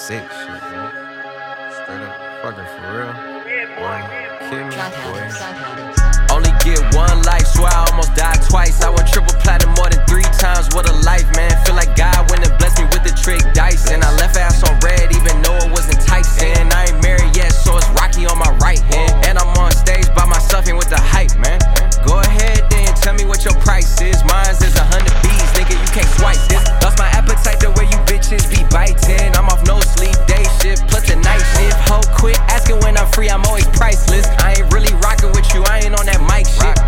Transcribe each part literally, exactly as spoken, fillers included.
sick shit, man. Straight up fucking for real. Boy, kill me, boy. Only get one life, swear I almost died twice. I went triple platinum more than three times. What a life, man. Feel like God went and blessed me with the trick dice. And I left ass on red even though it wasn't enticing. I ain't married yet, so it's Rocky on my right hand. And I'm on stage by myself and with the hype, man. Go ahead then, tell me what your price is. Mine's is a hundred B's, nigga, you can't swipe this. Lost my appetite the way you bitches be biting. I'm off no sleep, day shift, plus the night shift. Ho, quit asking when I'm free, I'm always priceless. I ain't really rocking with you, I ain't on that mic shit.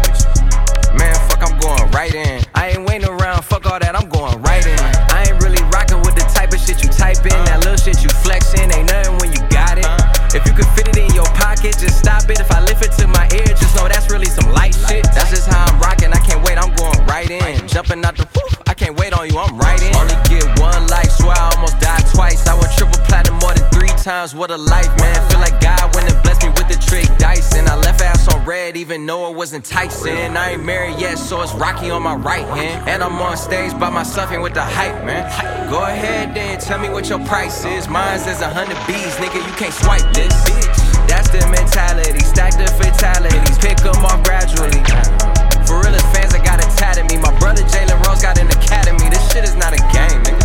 Man, fuck, I'm going right in. I ain't waiting around, fuck all that, I'm going right in. I ain't really rocking with the type of shit you type in. That little shit you flexing, ain't nothing when you got it. If you could fit it in your pocket, just stop it. If I lift it to my ear, just know that's really some light shit. That's just how I'm rocking, I can't wait, I'm going right in. Jumping out the whoop, I can't wait on you, I'm right in. Only get one life, swear I almost died twice. I went triple platinum more than three times, what a life, man. Feel like God went and blessed me with the trick dice. And I left ass on red even though it was enticing. I ain't married yet, so it's Rocky on my right hand. And I'm on stage by myself and with the hype, man. Go ahead then, tell me what your price is. Mine's is a hundred B's, nigga, you can't swipe this. That's the mentality, stack the fatalities, pick them off gradually. For real as fans that got a tat at me. My brother Jalen Rose got an academy. This shit is not a game, nigga.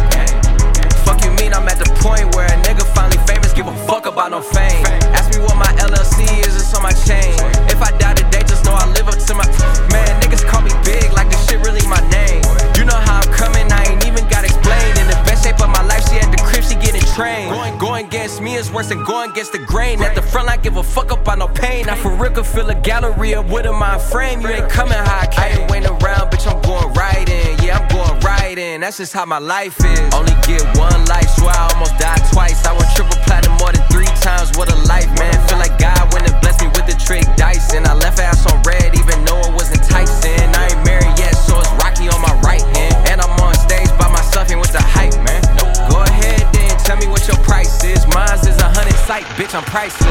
Fuck you mean I'm at the point where a nigga finally famous, give a fuck about no fame. Ask me what my L L C is, it's on my chain. If I die today, just know I live up to my. Man, niggas call me big like this shit really my name. You know how I'm coming, I ain't even got explained. In the best shape of my life, she at the crib, she getting trained. Going, going against me is worse than going against the grain. At the front line, give a fuck about no pain. I for real could fill a gallery up with a mind frame. You ain't coming how I came. I ain't waiting around, bitch, I'm going right in. Yeah, I'm going right in, that's just how my life is. Only get one life, swear I almost died twice. I went triple platinum more than three times, what a life, man. Feel like God went and blessed me with the trick dice. And I left ass on red even though it was enticing. I ain't married yet, so it's Rocky on my right hand. And I'm on stage by myself and with the hype, man. Go ahead then, tell me what your price is. Mine's is a hundred sight, bitch, I'm priceless.